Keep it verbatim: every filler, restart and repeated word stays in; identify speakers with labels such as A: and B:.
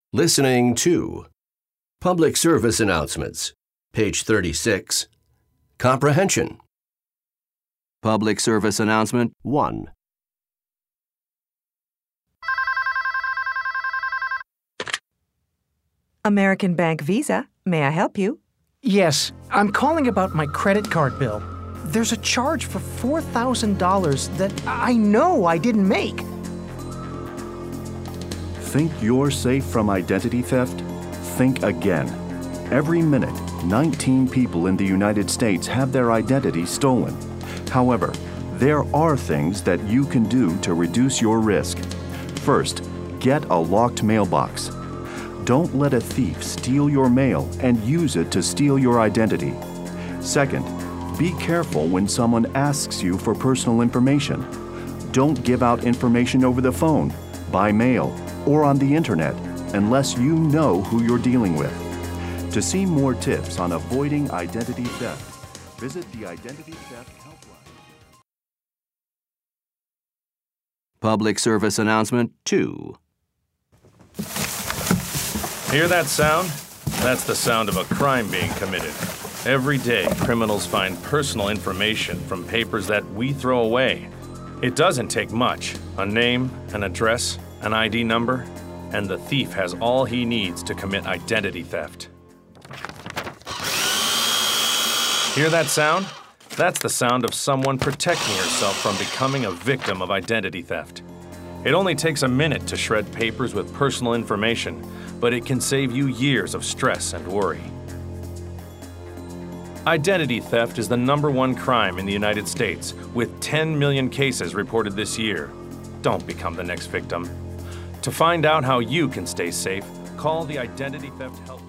A: Listening to Public Service Announcements, page thirty-six. Comprehension. Public Service Announcement one.
B: American Bank Visa, may I help you?
C: Yes, I'm calling about my credit card bill. There's a charge for four thousand dollars that I know I didn't make.
D: Think you're safe from identity theft? Think again. Every minute, nineteen people in the United States have their identity stolen. However, there are things that you can do to reduce your risk. First, get a locked mailbox. Don't let a thief steal your mail and use it to steal your identity. Second, be careful when someone asks you for personal information. Don't give out information over the phone, by mail, or on the internet unless you know who you're dealing with. To see more tips on avoiding identity theft, visit the Identity Theft Helpline.
A: Public Service Announcement two.
E: Hear that sound? That's the sound of a crime being committed. Every day, criminals find personal information from papers that we throw away. It doesn't take much. A name, an address, an I D number, and the thief has all he needs to commit identity theft. Hear that sound? That's the sound of someone protecting herself from becoming a victim of identity theft. It only takes a minute to shred papers with personal information, but it can save you years of stress and worry. Identity theft is the number one crime in the United States, with ten million cases reported this year. Don't become the next victim. To find out how you can stay safe, call the Identity Theft Helpline.